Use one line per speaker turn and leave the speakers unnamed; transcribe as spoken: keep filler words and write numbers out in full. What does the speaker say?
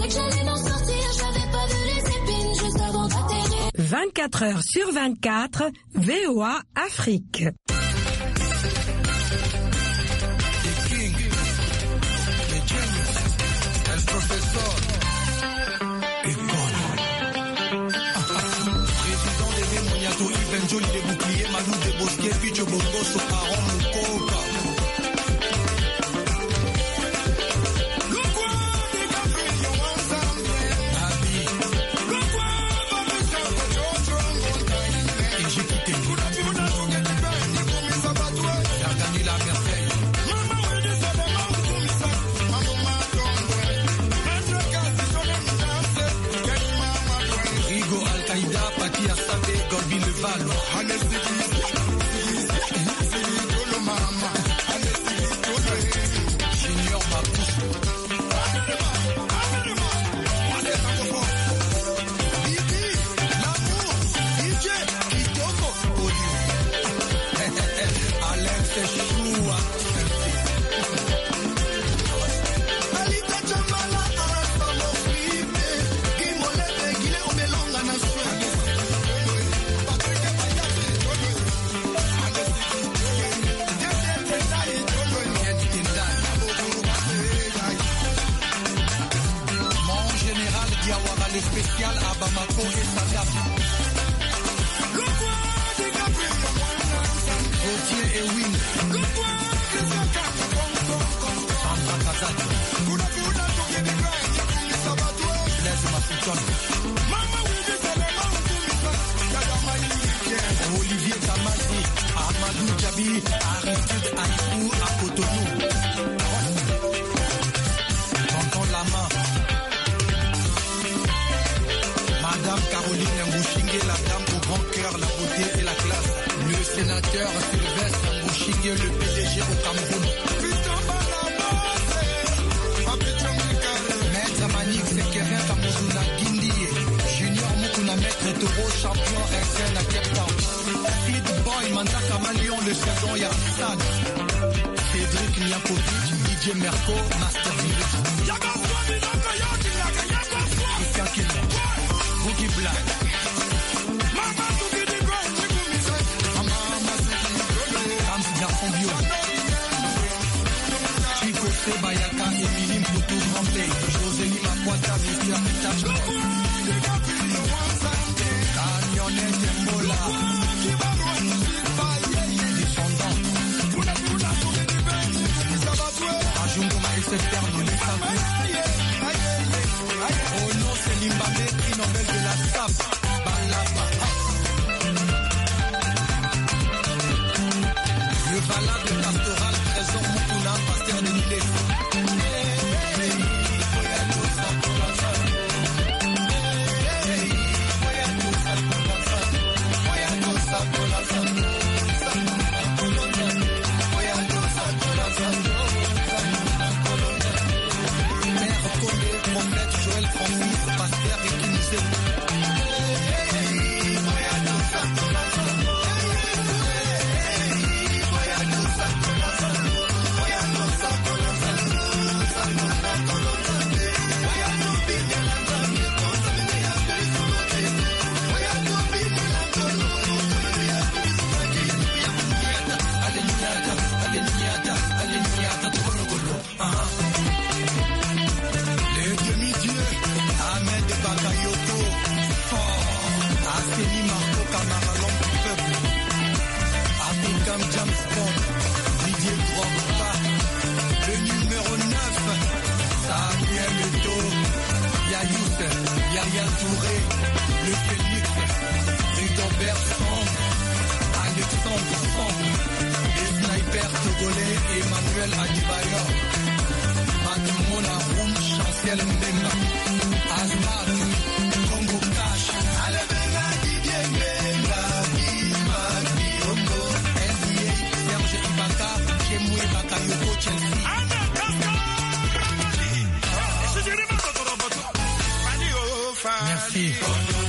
que j'allais m'en sortir, j'avais pas vu les épines juste avant d'atterrir.
vingt-quatre heures sur vingt-quatre, V O A Afrique.
Joli de bouclier, Malou de Bosquet, Picho Bongo, Soparon, Moukoka.
spécial à Bamako et Sagami. Gauthier et Win. Sandra Kazadi. Blaise Mafuton. Olivier Tamasi. Amadou Djabi. Aristide Aïkou à Cotonou. Tonton Lama. Madame Caroline Mbouchingue, la dame au grand cœur, la beauté et la classe. Le sénateur Sylvestre Mbouchingue, le P D G au Cameroun. Maître Manik Sekerin Kamuzuna Guindie. Junior Mukuna Maître Toro, champion S N à Cape Town. Feed Boy Mandaka Malion, le saison Yarsan. Cédric Niakovic, D J Merco, Master Village. Christian Killer. Boogie Black. Rams Garçon Bio. Chico Sebayaka, Emily Mputu Grande, Josélie Makwata, Mister Mitacho. Camionnette Mola. Descendant. Ajungo Maïsefter, Nolisaku. Oh non, c'est Limbabé, prix Nobel de la S A P. Balaba. Le valable pastoral présent Moukouna, pasteur de Nilé. Joël Francis, pasteur et Kinsey. Yaya Touré, le Phoenix, Rigobert Samb, Alexandre Samb, les snipers togolais Emmanuel Adibayor, Matimouna Roum, Chancel Mbemba, Azmat, Congo Cash, Alebena Didier Mbemba, Bima Biongo, N B A, Serge Ibaka, Chemoué Bakayoko, Chelsea. Merci.